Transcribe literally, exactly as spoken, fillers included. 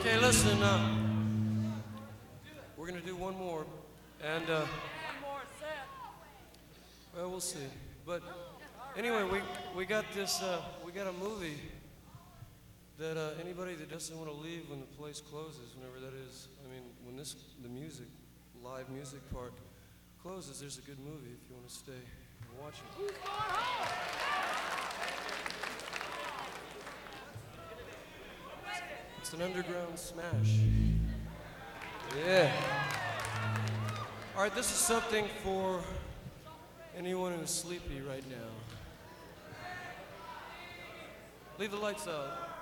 Okay, listen, uh, we're gonna do one more, and, uh, well, we'll see. But anyway, we, we got this, uh, we got a movie that uh, anybody that doesn't want to leave when the place closes, whenever that is, I mean, when this, the music, live music part closes, there's a good movie if you want to stay and watch it. It's an underground smash. Yeah. All right, this is something for anyone who's sleepy right now. Leave the lights out.